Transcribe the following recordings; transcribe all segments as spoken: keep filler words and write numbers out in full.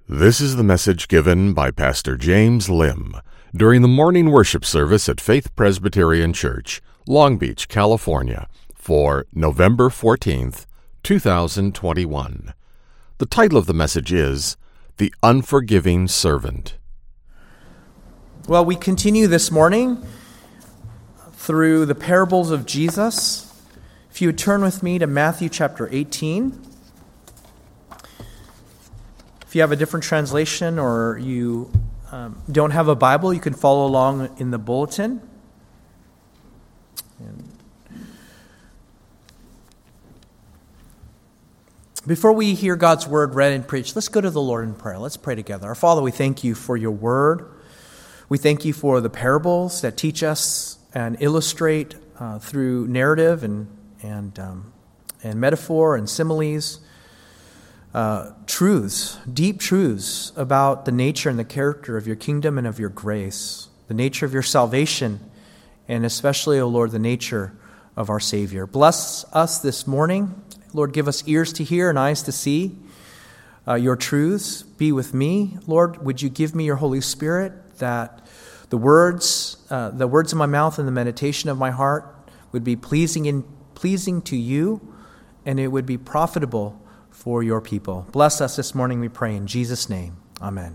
This is the message given by Pastor James Lim during the morning worship service at Faith Presbyterian Church, Long Beach, California, for November fourteenth, two thousand twenty-one. The title of the message is The Unforgiving Servant. Well, we continue this morning through the parables of Jesus. If you would turn with me to Matthew chapter eighteen. If you have a different translation or you um, don't have a Bible, you can follow along in the bulletin. And before we hear God's word read and preached, let's go to the Lord in prayer. Let's pray together. Our Father, we thank you for your word. We thank you for the parables that teach us and illustrate uh, through narrative and and um, and metaphor and similes. Uh, truths, deep truths about the nature and the character of your kingdom and of your grace, the nature of your salvation, and especially, O Lord, the nature of our Savior. Bless us this morning. Lord, give us ears to hear and eyes to see uh, your truths. Be with me. Lord, would you give me your Holy Spirit that the words, uh, the words of my mouth and the meditation of my heart would be pleasing in, pleasing to you, and it would be profitable for your people. Bless us this morning, we pray in Jesus' name. Amen.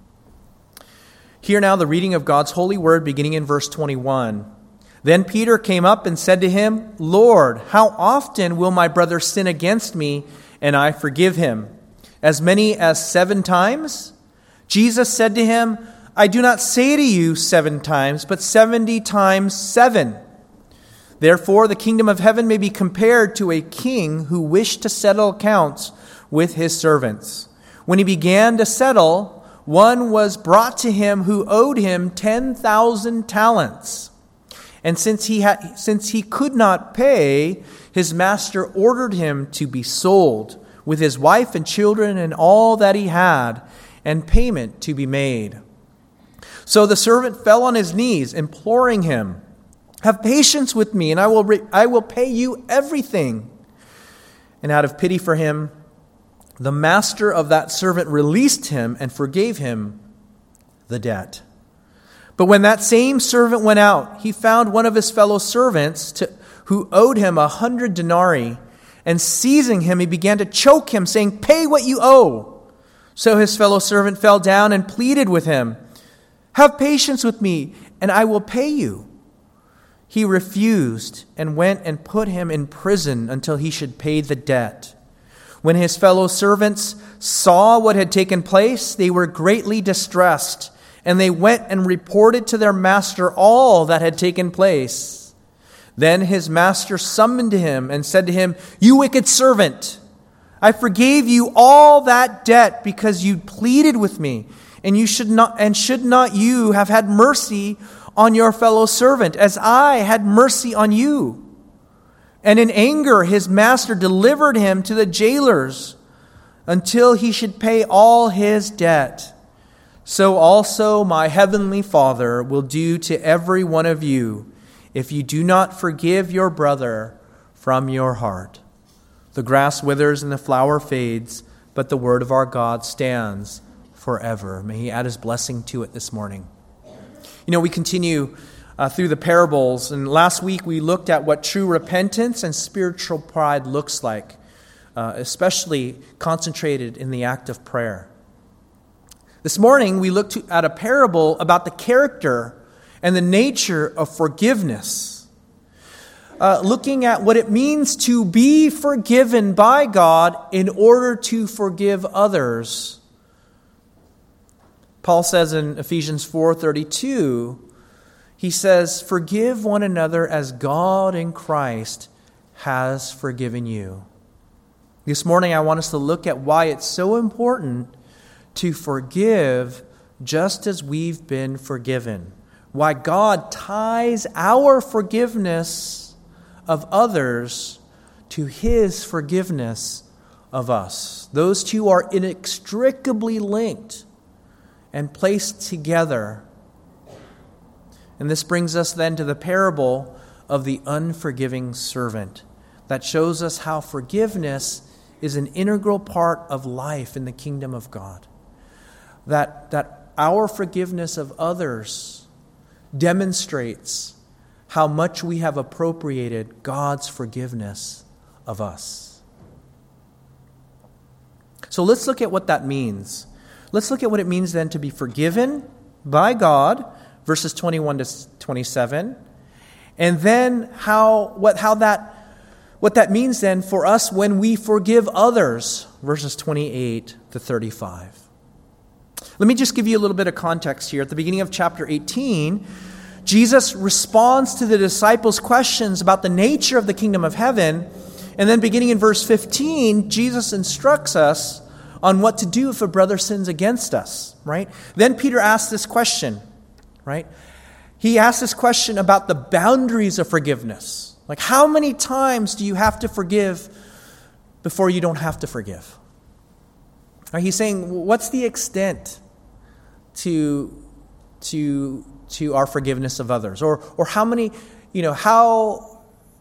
Hear now the reading of God's holy word, beginning in verse twenty-one. Then Peter came up and said to him, Lord, how often will my brother sin against me, and I forgive him? As many as seven times? Jesus said to him, I do not say to you seven times, but seventy times seven. Therefore, the kingdom of heaven may be compared to a king who wished to settle accounts with his servants. When he began to settle, one was brought to him who owed him ten thousand talents. And since he had, since he could not pay, his master ordered him to be sold with his wife and children and all that he had, and payment to be made. So the servant fell on his knees, imploring him, have patience with me, and I will re- I will pay you everything. And out of pity for him, the master of that servant released him and forgave him the debt. But when that same servant went out, he found one of his fellow servants to, who owed him a hundred denarii, and seizing him, he began to choke him, saying, pay what you owe. So his fellow servant fell down and pleaded with him, have patience with me, and I will pay you. He refused and went and put him in prison until he should pay the debt. When his fellow servants saw what had taken place, they were greatly distressed, and they went and reported to their master all that had taken place. Then his master summoned him and said to him, you wicked servant, I forgave you all that debt because you pleaded with me, and you should not and should not you have had mercy on your fellow servant, as I had mercy on you. And in anger, his master delivered him to the jailers until he should pay all his debt. So also my heavenly Father will do to every one of you if you do not forgive your brother from your heart. The grass withers and the flower fades, but the word of our God stands forever. May he add his blessing to it this morning. You know, we continue uh, through the parables, and last week we looked at what true repentance and spiritual pride looks like, uh, especially concentrated in the act of prayer. This morning we looked to, at a parable about the character and the nature of forgiveness, uh, looking at what it means to be forgiven by God in order to forgive others. Paul says in Ephesians four thirty-two, he says, forgive one another as God in Christ has forgiven you. This morning I want us to look at why it's so important to forgive just as we've been forgiven. Why God ties our forgiveness of others to his forgiveness of us. Those two are inextricably linked and placed together. And this brings us then to the parable of the unforgiving servant that shows us how forgiveness is an integral part of life in the kingdom of God. that, that our forgiveness of others demonstrates how much we have appropriated God's forgiveness of us. So let's look at what that means. Let's look at what it means then to be forgiven by God, verses twenty-one to twenty-seven, and then how what how that what that means then for us when we forgive others, verses twenty-eight to thirty-five. Let me just give you a little bit of context here. At the beginning of chapter eighteen, Jesus responds to the disciples' questions about the nature of the kingdom of heaven, and then beginning in verse fifteen, Jesus instructs us on what to do if a brother sins against us, right? Then Peter asks this question, right? He asks this question about the boundaries of forgiveness. Like, how many times do you have to forgive before you don't have to forgive? Right? He's saying, what's the extent to, to, to our forgiveness of others? Or, or how many, you know, how,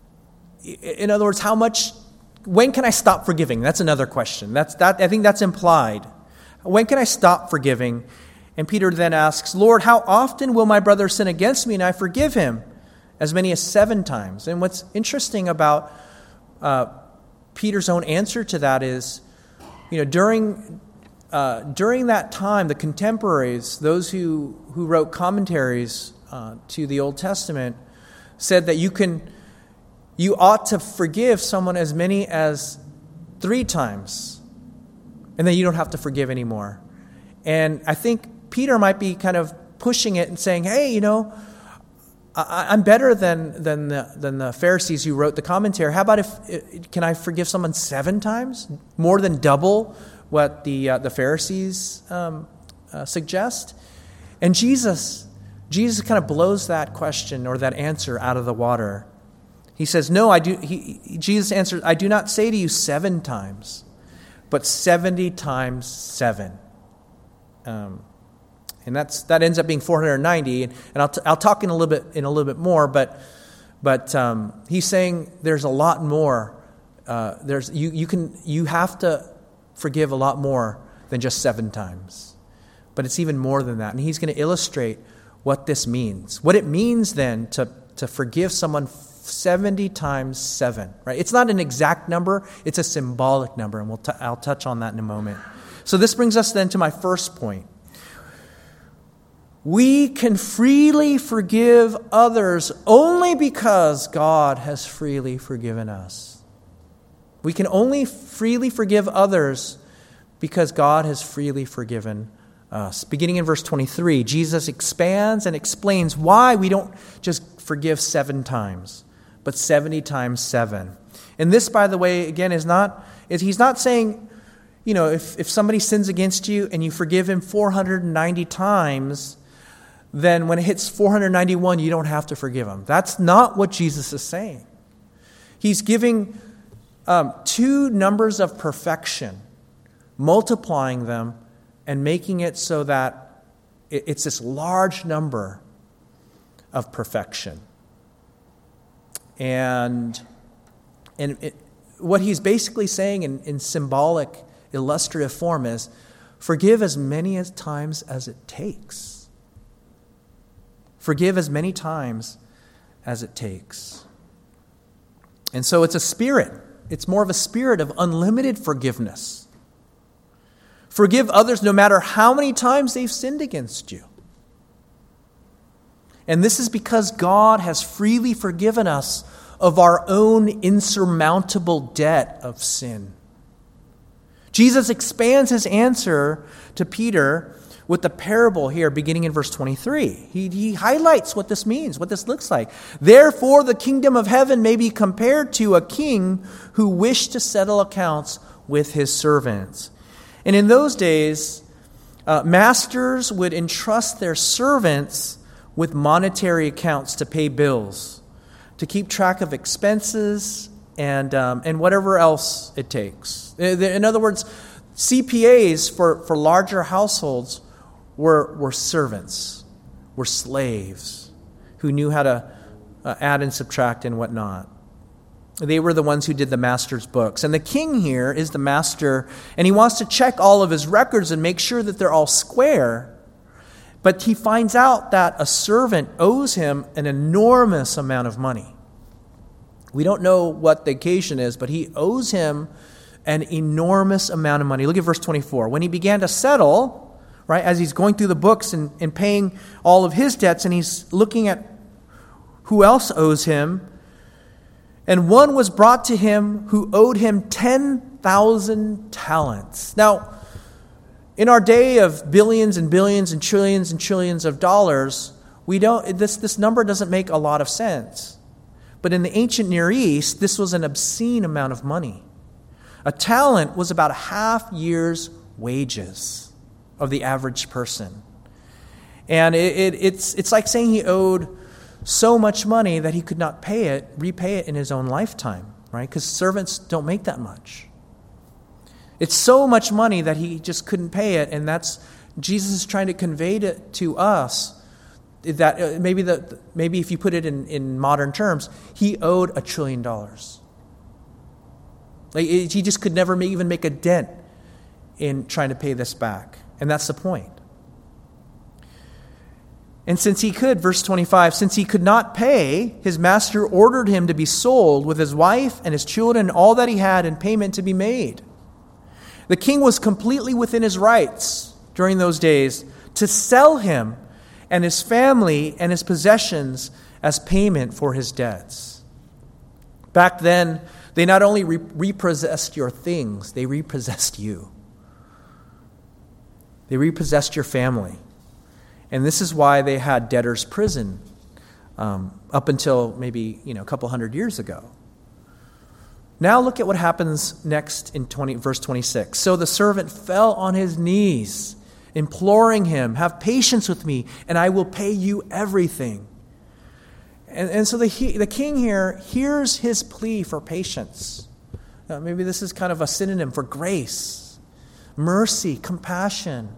in other words, how much, when can I stop forgiving? That's another question. That's that. I think that's implied. When can I stop forgiving? And Peter then asks, Lord, how often will my brother sin against me and I forgive him? As many as seven times. And what's interesting about uh, Peter's own answer to that is, you know, during uh, during that time, the contemporaries, those who, who wrote commentaries uh, to the Old Testament, said that you can, you ought to forgive someone as many as three times, and then you don't have to forgive anymore. And I think Peter might be kind of pushing it and saying, hey, you know, I, I'm better than than the, than the Pharisees who wrote the commentary. How about if, can I forgive someone seven times? More than double what the uh, the Pharisees um, uh, suggest? And Jesus, Jesus kind of blows that question or that answer out of the water. He says, no, I do. He, Jesus answers, I do not say to you seven times, but seventy times seven. Um, and that's that ends up being four hundred ninety. And, and I'll t- I'll talk in a little bit in a little bit more. But but um, he's saying there's a lot more. Uh, there's you you can you have to forgive a lot more than just seven times. But it's even more than that. And he's going to illustrate what this means. What it means then to to forgive someone seventy times seven. Right? It's not an exact number. It's a symbolic number, and we'll t- I'll touch on that in a moment. So this brings us then to my first point. We can freely forgive others only because God has freely forgiven us. We can only freely forgive others because God has freely forgiven us. Beginning in verse twenty-three, Jesus expands and explains why we don't just forgive seven times, but seventy times seven. And this, by the way, again, is not, is he's not saying, you know, if, if somebody sins against you and you forgive him four hundred ninety times, then when it hits four hundred ninety-one, you don't have to forgive him. That's not what Jesus is saying. He's giving um, two numbers of perfection, multiplying them and making it so that it, it's this large number of perfection. And, and it, what he's basically saying in, in symbolic, illustrative form is, forgive as many as times as it takes. Forgive as many times as it takes. And so it's a spirit. It's more of a spirit of unlimited forgiveness. Forgive others no matter how many times they've sinned against you. And this is because God has freely forgiven us of our own insurmountable debt of sin. Jesus expands his answer to Peter with the parable here beginning in verse twenty-three. He, he highlights what this means, what this looks like. Therefore, the kingdom of heaven may be compared to a king who wished to settle accounts with his servants. And in those days, uh, masters would entrust their servants with monetary accounts to pay bills, to keep track of expenses, and um, and whatever else it takes. In other words, C P As for, for larger households were were servants, were slaves who knew how to uh, add and subtract and whatnot. They were the ones who did the master's books. And the king here is the master, and he wants to check all of his records and make sure that they're all square. But he finds out that a servant owes him an enormous amount of money. We don't know what the occasion is, but he owes him an enormous amount of money. Look at verse twenty-four. When he began to settle, right, as he's going through the books and, and paying all of his debts, and he's looking at who else owes him, and one was brought to him who owed him ten thousand talents. Now, in our day of billions and billions and trillions and trillions of dollars, we don't this, this number doesn't make a lot of sense. But in the ancient Near East, this was an obscene amount of money. A talent was about a half year's wages of the average person. And it, it, it's, it's like saying he owed so much money that he could not pay it, repay it in his own lifetime, right? Because servants don't make that much. It's so much money that he just couldn't pay it, and that's Jesus is trying to convey it to us that maybe the maybe if you put it in, in modern terms, he owed a trillion dollars. Like it, he just could never even make a dent in trying to pay this back, and that's the point. And since he could, verse twenty-five, since he could not pay, his master ordered him to be sold with his wife and his children and all that he had in payment to be made. The king was completely within his rights during those days to sell him and his family and his possessions as payment for his debts. Back then, they not only re- repossessed your things, they repossessed you. They repossessed your family. And this is why they had debtor's prison um, up until maybe you know a couple hundred years ago. Now look at what happens next in twenty, verse twenty-six. So the servant fell on his knees, imploring him, have patience with me, and I will pay you everything. And, and so the, the king here hears his plea for patience. Uh, maybe this is kind of a synonym for grace, mercy, compassion.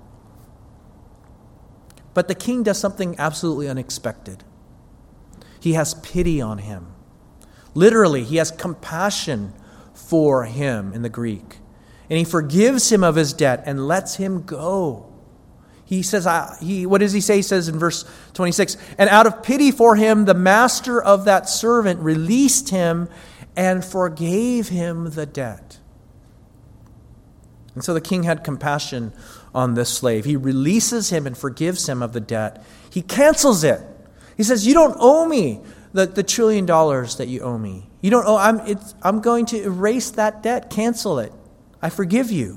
But the king does something absolutely unexpected. He has pity on him. Literally, he has compassion for him in the Greek. And he forgives him of his debt and lets him go. He says, I, he, what does he say? He says in verse twenty-six, and out of pity for him, the master of that servant released him and forgave him the debt. And so the king had compassion on this slave. He releases him and forgives him of the debt. He cancels it. He says, you don't owe me the, the trillion dollars that you owe me. You don't owe, I'm, it's, I'm going to erase that debt, cancel it. I forgive you.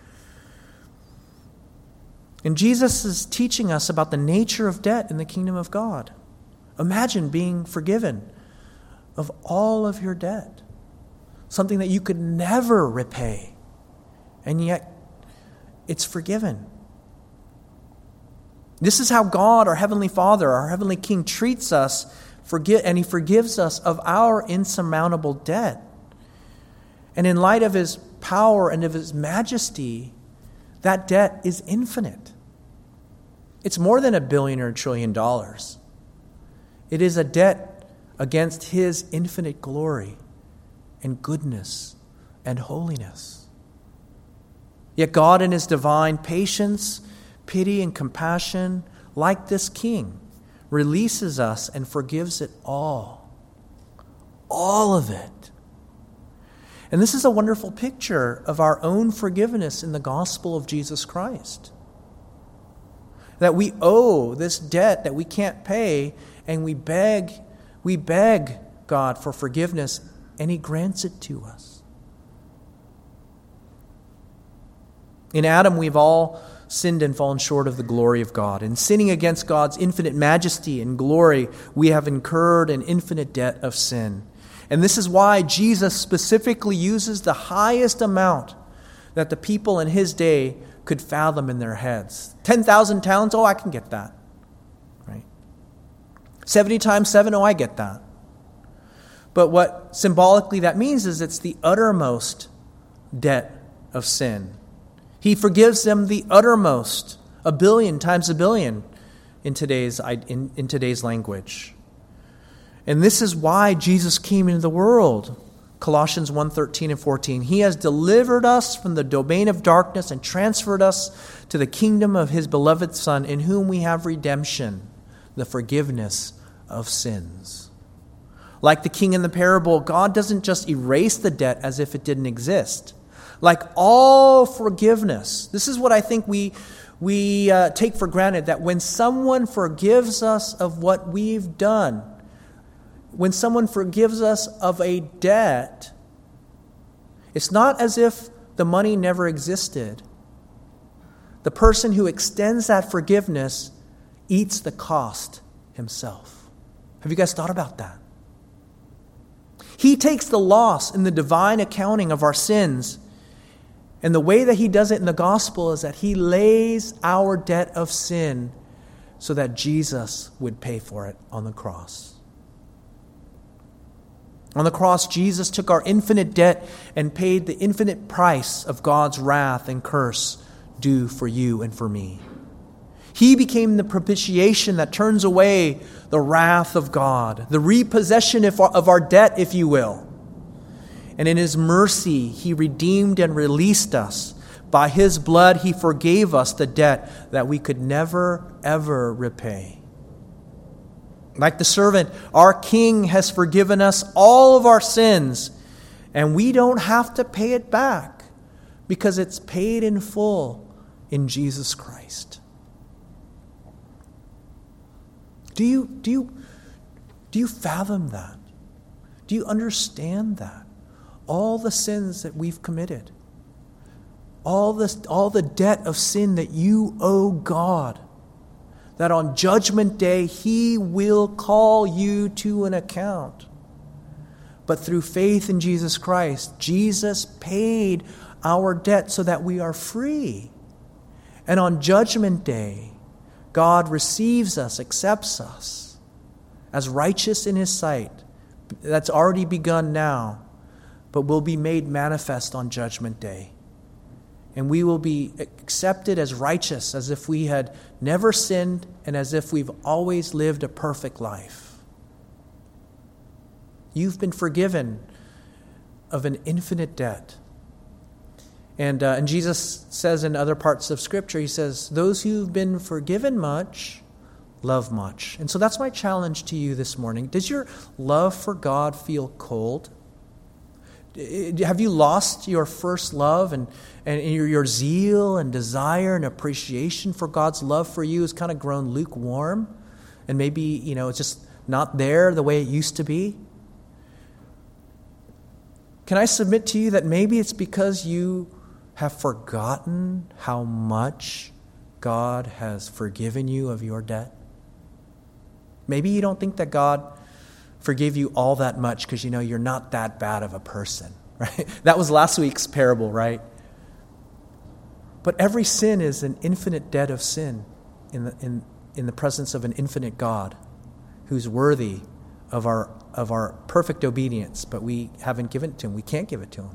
And Jesus is teaching us about the nature of debt in the kingdom of God. Imagine being forgiven of all of your debt. Something that you could never repay. And yet, it's forgiven. This is how God, our Heavenly Father, our Heavenly King, treats us, forgive, and He forgives us of our insurmountable debt. And in light of His power and of His majesty, that debt is infinite. It's more than a billion or a trillion dollars. It is a debt against His infinite glory and goodness and holiness. Yet God in His divine patience, pity, and compassion, like this king, releases us and forgives it all. All of it. And this is a wonderful picture of our own forgiveness in the gospel of Jesus Christ. That we owe this debt that we can't pay, and we beg, we beg God for forgiveness, and He grants it to us. In Adam, we've all sinned and fallen short of the glory of God. In sinning against God's infinite majesty and glory, we have incurred an infinite debt of sin. And this is why Jesus specifically uses the highest amount that the people in His day could fathom in their heads. ten thousand talents, oh, I can get that. Right? seventy times seven, oh, I get that. But what symbolically that means is it's the uttermost debt of sin. He forgives them the uttermost, a billion times a billion in today's, in, in today's language. And this is why Jesus came into the world, Colossians one thirteen and fourteen. He has delivered us from the domain of darkness and transferred us to the kingdom of his beloved Son, in whom we have redemption, the forgiveness of sins. Like the king in the parable, God doesn't just erase the debt as if it didn't exist. Like all forgiveness, this is what I think we we uh, take for granted, that when someone forgives us of what we've done, when someone forgives us of a debt, it's not as if the money never existed. The person who extends that forgiveness eats the cost himself. Have you guys thought about that? He takes the loss in the divine accounting of our sins, and the way that he does it in the gospel is that he lays our debt of sin so that Jesus would pay for it on the cross. On the cross, Jesus took our infinite debt and paid the infinite price of God's wrath and curse due for you and for me. He became the propitiation that turns away the wrath of God, the repossession of our debt, if you will. And in his mercy, he redeemed and released us. By his blood, he forgave us the debt that we could never, ever repay. Like the servant, our King has forgiven us all of our sins, and we don't have to pay it back because it's paid in full in Jesus Christ. Do you, do you, do you fathom that? Do you understand that? All the sins that we've committed, all this, all the debt of sin that you owe God, that on Judgment Day he will call you to an account. But through faith in Jesus Christ, Jesus paid our debt so that we are free. And on Judgment Day, God receives us, accepts us as righteous in his sight. That's already begun now, but will be made manifest on Judgment Day. And we will be accepted as righteous, as if we had never sinned and as if we've always lived a perfect life. You've been forgiven of an infinite debt. And, uh, and Jesus says in other parts of Scripture, he says, those who've been forgiven much, love much. And so that's my challenge to you this morning. Does your love for God feel cold? Have you lost your first love, and, and your, your zeal and desire and appreciation for God's love for you has kind of grown lukewarm? And maybe, you know, it's just not there the way it used to be? Can I submit to you that maybe it's because you have forgotten how much God has forgiven you of your debt? Maybe you don't think that God forgave you all that much because you know you're not that bad of a person, right? That was last week's parable, right? But every sin is an infinite debt of sin in the in, in the presence of an infinite God who's worthy of our of our perfect obedience, but we haven't given it to him. We can't give it to him.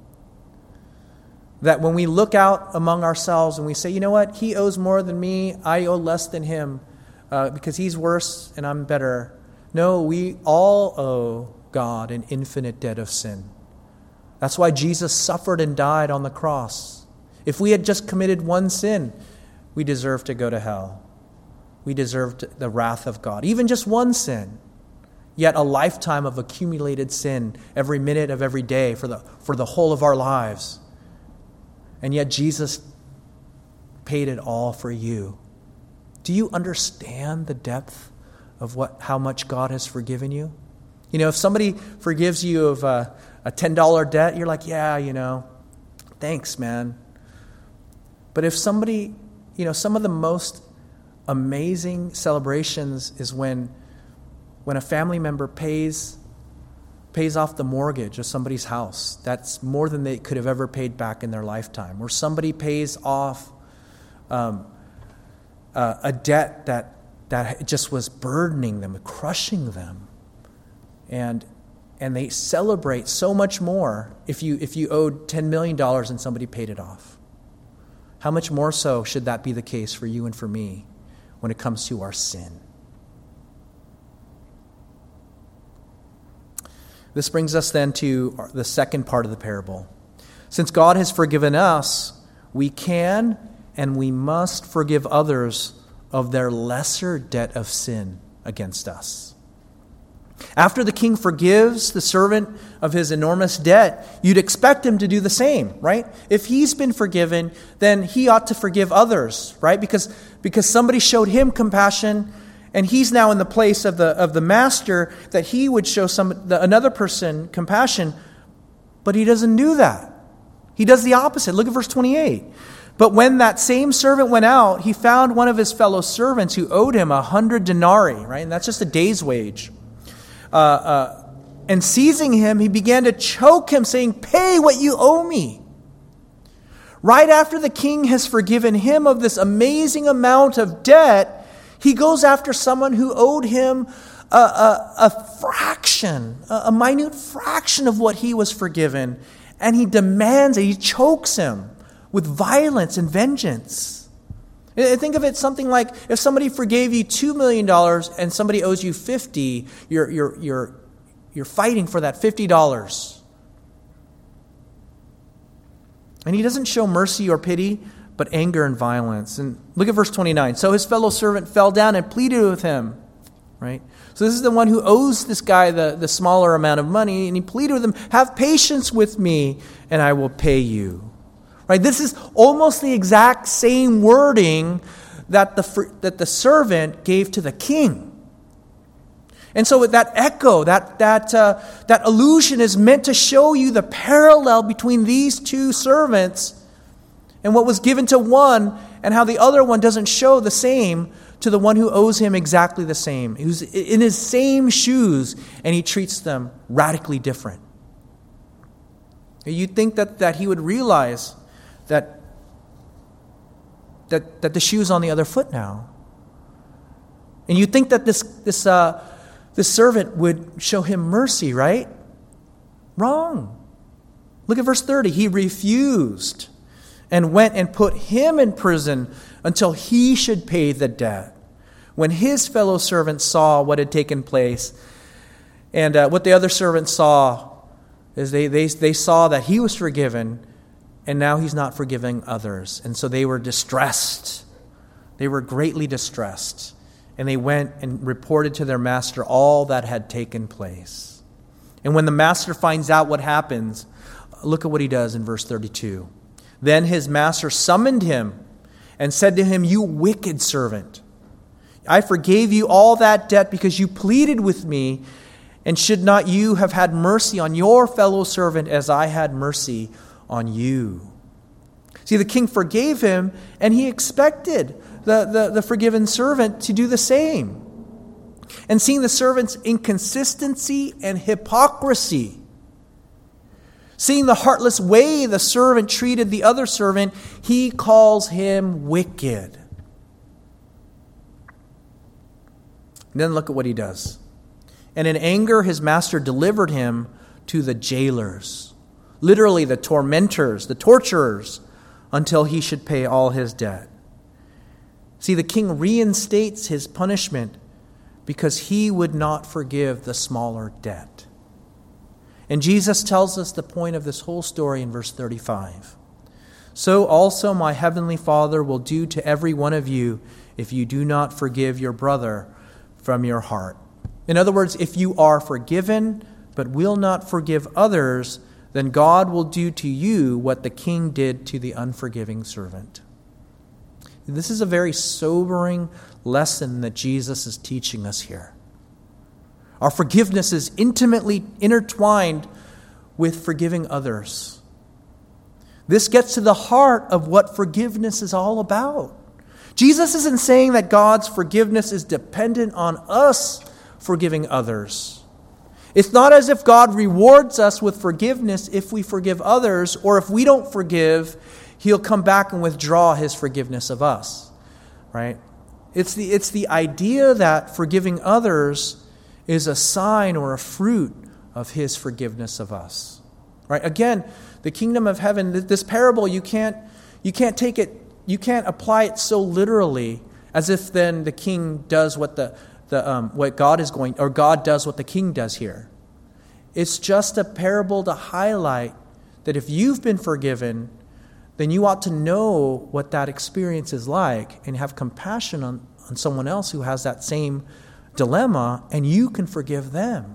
That when we look out among ourselves and we say, you know what, he owes more than me, I owe less than him uh, because he's worse and I'm better. No, we all owe God an infinite debt of sin. That's why Jesus suffered and died on the cross. If we had just committed one sin, we deserve to go to hell. We deserved the wrath of God. Even just one sin. Yet a lifetime of accumulated sin every minute of every day for the, for the whole of our lives. And yet Jesus paid it all for you. Do you understand the depth of what how much God has forgiven you? You know, if somebody forgives you of a, a ten dollars debt, you're like, yeah, you know, thanks, man. But if somebody, you know, some of the most amazing celebrations is when when a family member pays pays off the mortgage of somebody's house. That's more than they could have ever paid back in their lifetime. Or somebody pays off um, uh, a debt that that just was burdening them, crushing them. And and they celebrate so much more if you if you owed ten million dollars and somebody paid it off. How much more so should that be the case for you and for me when it comes to our sin? This brings us then to the second part of the parable. Since God has forgiven us, we can and we must forgive others of their lesser debt of sin against us. After the king forgives the servant of his enormous debt, you'd expect him to do the same, right? If he's been forgiven, then he ought to forgive others, right? Because, because somebody showed him compassion, and he's now in the place of the of the master, that he would show some the, another person compassion, but he doesn't do that. He does the opposite. Look at verse twenty-eight. But when that same servant went out, he found one of his fellow servants who owed him a hundred denarii, right? And that's just a day's wage. Uh, uh, and seizing him, he began to choke him, saying, "Pay what you owe me." Right after the king has forgiven him of this amazing amount of debt, he goes after someone who owed him a, a, a fraction, a, a minute fraction of what he was forgiven. And he demands it. He chokes him with violence and vengeance. Think of it something like if somebody forgave you two million dollars and somebody owes you fifty dollars, you're, you're, you're, you're fighting for that fifty dollars. And he doesn't show mercy or pity, but anger and violence. And look at verse twenty-nine. So his fellow servant fell down and pleaded with him. Right? So this is the one who owes this guy the, the smaller amount of money, and he pleaded with him, "Have patience with me, and I will pay you." Right? This is almost the exact same wording that the that the servant gave to the king. And so that echo, that that uh, that allusion is meant to show you the parallel between these two servants and what was given to one, and how the other one doesn't show the same to the one who owes him exactly the same, who's in his same shoes, and he treats them radically different. You'd think that, that he would realize that, that, that the shoe's on the other foot now. And you'd think that this, this, uh, this servant would show him mercy, right? Wrong. Look at verse thirty. He refused and went and put him in prison until he should pay the debt. When his fellow servants saw what had taken place, and uh, what the other servants saw is they, they, they saw that he was forgiven, and now he's not forgiving others. And so they were distressed. They were greatly distressed. And they went and reported to their master all that had taken place. And when the master finds out what happens, look at what he does in verse thirty-two. Then his master summoned him and said to him, "You wicked servant, I forgave you all that debt because you pleaded with me, and should not you have had mercy on your fellow servant as I had mercy on you?" See, the king forgave him, and he expected the, the, the forgiven servant to do the same. And seeing the servant's inconsistency and hypocrisy, seeing the heartless way the servant treated the other servant, he calls him wicked. And then look at what he does. And in anger, his master delivered him to the jailers, literally the tormentors, the torturers, until he should pay all his debt. See, the king reinstates his punishment because he would not forgive the smaller debt. And Jesus tells us the point of this whole story in verse thirty-five. So also my heavenly Father will do to every one of you if you do not forgive your brother from your heart. In other words, if you are forgiven but will not forgive others, then God will do to you what the king did to the unforgiving servant. This is a very sobering lesson that Jesus is teaching us here. Our forgiveness is intimately intertwined with forgiving others. This gets to the heart of what forgiveness is all about. Jesus isn't saying that God's forgiveness is dependent on us forgiving others. It's not as if God rewards us with forgiveness if we forgive others, or if we don't forgive, He'll come back and withdraw His forgiveness of us. Right? It's the, it's the idea that forgiving others is a sign or a fruit of His forgiveness of us. Right? Again, the kingdom of heaven, this parable, you can't you can't take it, you can't apply it so literally as if then the king does what the, the um, what God is going, or God does what the king does here. It's just a parable to highlight that if you've been forgiven, then you ought to know what that experience is like and have compassion on, on someone else who has that same dilemma, and you can forgive them.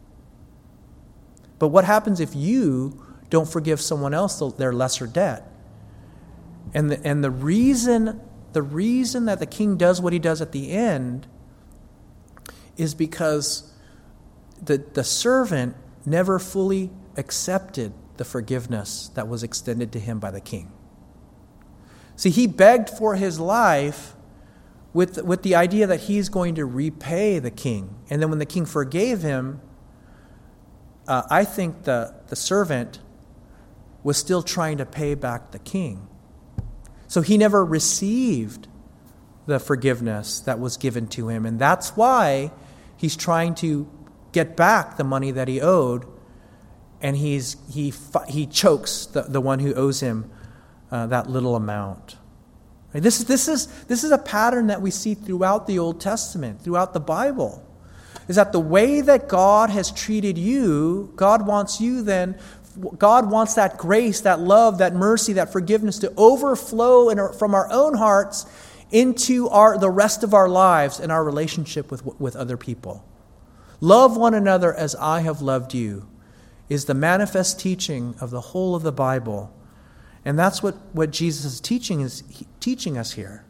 But what happens if you don't forgive someone else their lesser debt? And the, and the reason the reason that the king does what he does at the end is because the, the servant never fully accepted the forgiveness that was extended to him by the king. See, he begged for his life with, with the idea that he's going to repay the king. And then when the king forgave him, uh, I think the, the servant was still trying to pay back the king. So he never received the forgiveness that was given to him. And that's why he's trying to get back the money that he owed. And he's he he chokes the, the one who owes him uh, that little amount. Right? This, this, is, this is a pattern that we see throughout the Old Testament, throughout the Bible. Is that the way that God has treated you, God wants you then, God wants that grace, that love, that mercy, that forgiveness to overflow in our, from our own hearts into our the rest of our lives and our relationship with, with other people. Love one another as I have loved you is the manifest teaching of the whole of the Bible. And that's what, what Jesus is teaching, is he, teaching us here.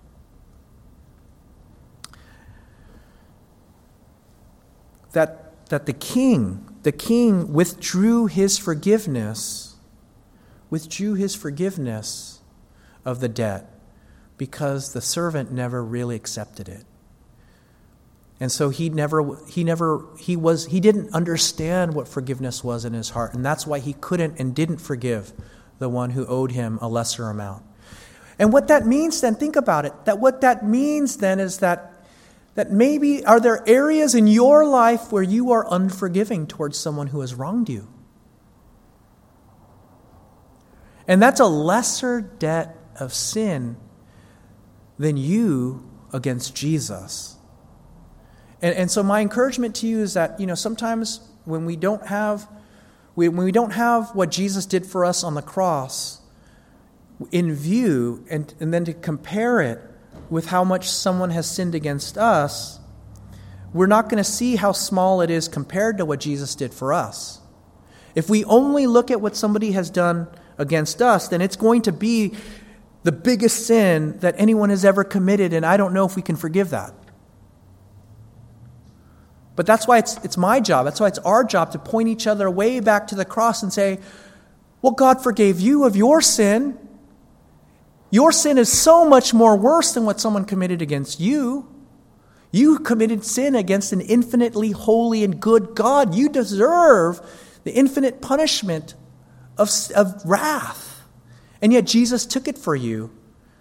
That, that the king, the king withdrew his forgiveness, withdrew his forgiveness of the debt because the servant never really accepted it. And so he never, he never, he was, he didn't understand what forgiveness was in his heart. And that's why he couldn't and didn't forgive the one who owed him a lesser amount. And what that means then, think about it, that what that means then is that That maybe, are there areas in your life where you are unforgiving towards someone who has wronged you? And that's a lesser debt of sin than you against Jesus. And, and so my encouragement to you is that, you know, sometimes when we don't have, when we don't have what Jesus did for us on the cross in view, and, and then to compare it with how much someone has sinned against us, we're not going to see how small it is compared to what Jesus did for us. If we only look at what somebody has done against us, then it's going to be the biggest sin that anyone has ever committed, and I don't know if we can forgive that. But that's why it's it's my job, that's why it's our job to point each other way back to the cross and say, well, God forgave you of your sin. Your sin is so much more worse than what someone committed against you. You committed sin against an infinitely holy and good God. You deserve the infinite punishment of, of wrath. And yet Jesus took it for you.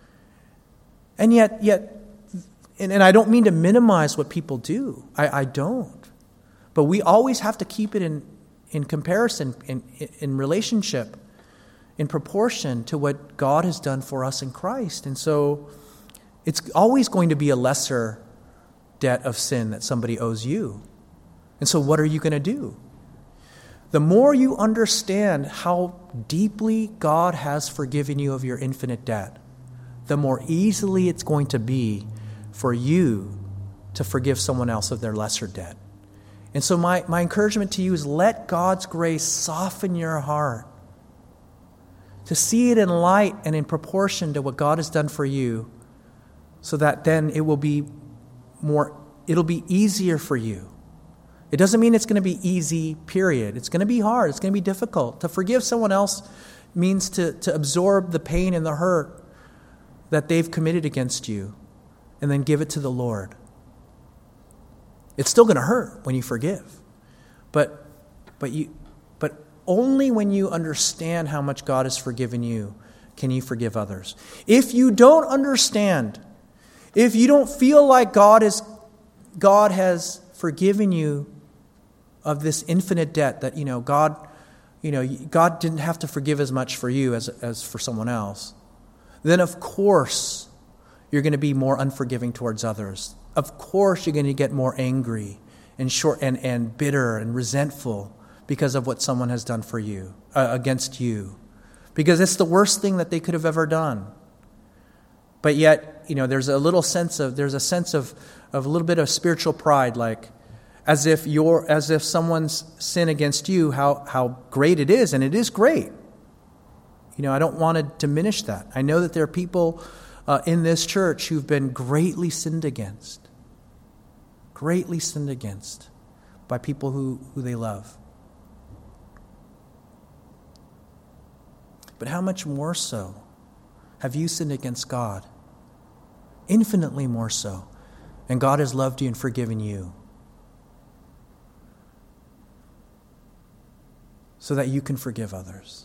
And yet, yet, and, and I don't mean to minimize what people do. I, I don't. But we always have to keep it in, in comparison, in, in relationship, in proportion to what God has done for us in Christ. And so it's always going to be a lesser debt of sin that somebody owes you. And so what are you going to do? The more you understand how deeply God has forgiven you of your infinite debt, the more easily it's going to be for you to forgive someone else of their lesser debt. And so my, my encouragement to you is let God's grace soften your heart to see it in light and in proportion to what God has done for you, so that then it will be more, it'll be easier for you. It doesn't mean it's going to be easy, period. It's going to be hard. It's going to be difficult. To forgive someone else means to, to absorb the pain and the hurt that they've committed against you and then give it to the Lord. It's still going to hurt when you forgive. But, but you, but only when you understand how much God has forgiven you can you forgive others. If you don't understand, if you don't feel like God is, God has forgiven you of this infinite debt, that, you know, God, you know, God didn't have to forgive as much for you as, as for someone else, then of course you're going to be more unforgiving towards others. Of course you're going to get more angry and short and, and bitter and resentful because of what someone has done for you, uh, against you. Because it's the worst thing that they could have ever done. But yet, you know, there's a little sense of, there's a sense of, of a little bit of spiritual pride, like as if you're, as if someone's sin against you, how, how great it is, and it is great. You know, I don't want to diminish that. I know that there are people uh, in this church who've been greatly sinned against. Greatly sinned against by people who, who they love. But how much more so have you sinned against God? Infinitely more so. And God has loved you and forgiven you. So that you can forgive others.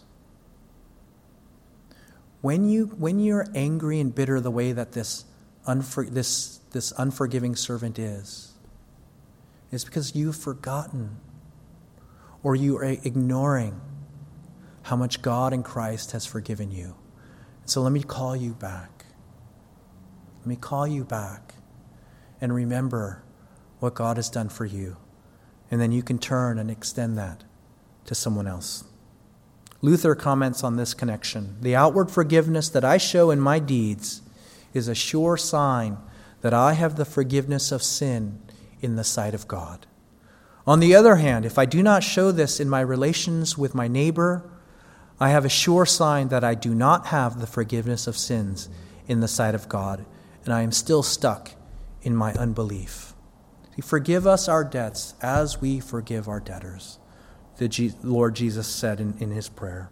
When you when you're angry and bitter the way that this unfor, this this unforgiving servant is, it's because you've forgotten or you are ignoring how much God in Christ has forgiven you. So let me call you back. Let me call you back and remember what God has done for you. And then you can turn and extend that to someone else. Luther comments on this connection. The outward forgiveness that I show in my deeds is a sure sign that I have the forgiveness of sin in the sight of God. On the other hand, if I do not show this in my relations with my neighbor, I have a sure sign that I do not have the forgiveness of sins in the sight of God, and I am still stuck in my unbelief. See, forgive us our debts as we forgive our debtors, the Lord Jesus said in, in his prayer.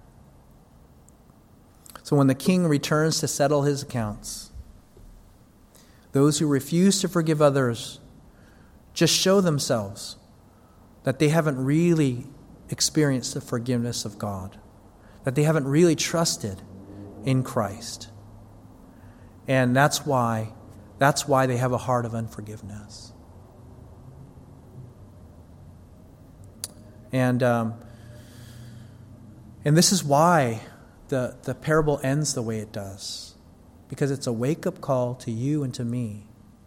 So when the king returns to settle his accounts, those who refuse to forgive others just show themselves that they haven't really experienced the forgiveness of God, that they haven't really trusted in Christ. And that's why, that's why they have a heart of unforgiveness. And um, and this is why the, the parable ends the way it does. Because it's a wake-up call to you and to me.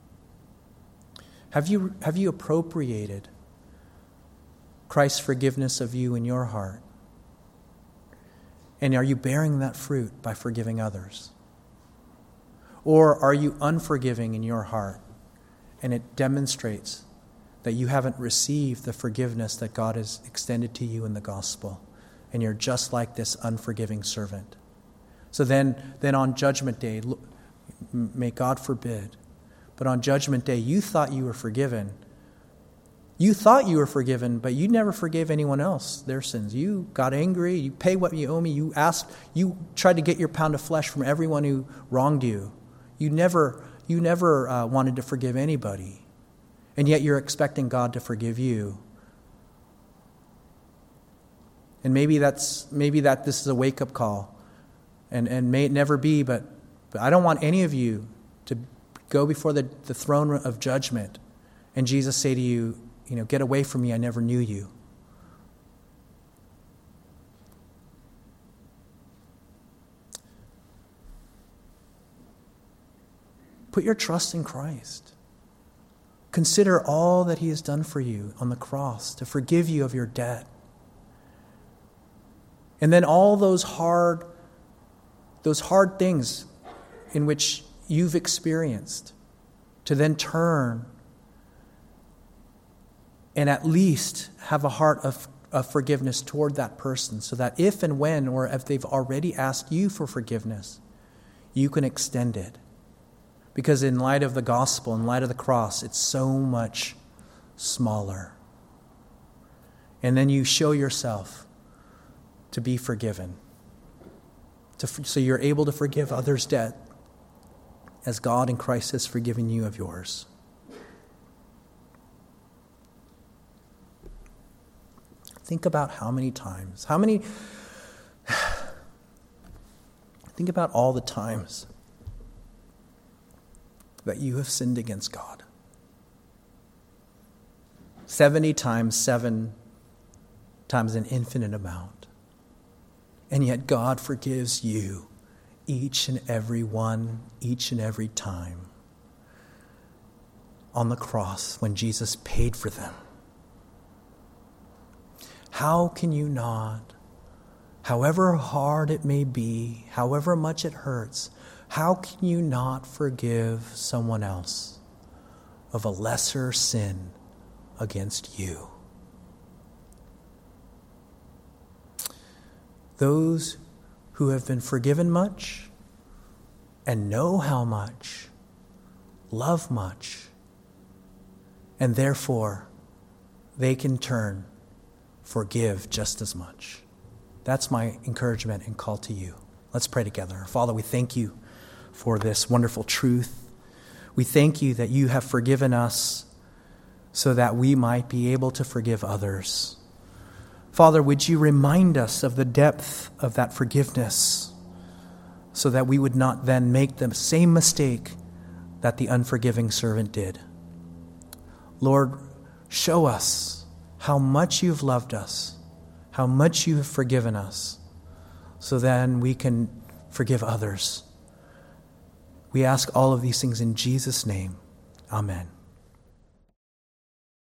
Have you, have you appropriated Christ's forgiveness of you in your heart? And are you bearing that fruit by forgiving others? Or are you unforgiving in your heart, and it demonstrates that you haven't received the forgiveness that God has extended to you in the gospel, and you're just like this unforgiving servant? So then, then on Judgment Day, may God forbid, but on Judgment Day, you thought you were forgiven. You thought you were forgiven, but you never forgave anyone else their sins. You got angry, you pay what you owe me, you asked, you tried to get your pound of flesh from everyone who wronged you. You never, you never uh, wanted to forgive anybody. And yet you're expecting God to forgive you. And maybe that's maybe that this is a wake-up call. And and may it never be, but, but I don't want any of you to go before the, the throne of judgment and Jesus say to you, you know, get away from me, I never knew you. Put your trust in Christ. Consider all that he has done for you on the cross to forgive you of your debt. And then all those hard, those hard things in which you've experienced, to then turn and at least have a heart of, of forgiveness toward that person, so that if and when, or if they've already asked you for forgiveness, you can extend it. Because in light of the gospel, in light of the cross, it's so much smaller. And then you show yourself to be forgiven. To, so you're able to forgive others' debt as God in Christ has forgiven you of yours. Think about how many times, how many, think about all the times that you have sinned against God. seventy times seven times an infinite amount. And yet God forgives you each and every one, each and every time. On the cross when Jesus paid for them. How can you not? However hard it may be, however much it hurts, how can you not forgive someone else of a lesser sin against you? Those who have been forgiven much and know how much, love much, and therefore they can turn, forgive just as much. That's my encouragement and call to you. Let's pray together. Father, we thank you for this wonderful truth. We thank you that you have forgiven us so that we might be able to forgive others. Father, would you remind us of the depth of that forgiveness so that we would not then make the same mistake that the unforgiving servant did. Lord, show us how much you've loved us, how much you have forgiven us, so then we can forgive others. We ask all of these things in Jesus' name. Amen.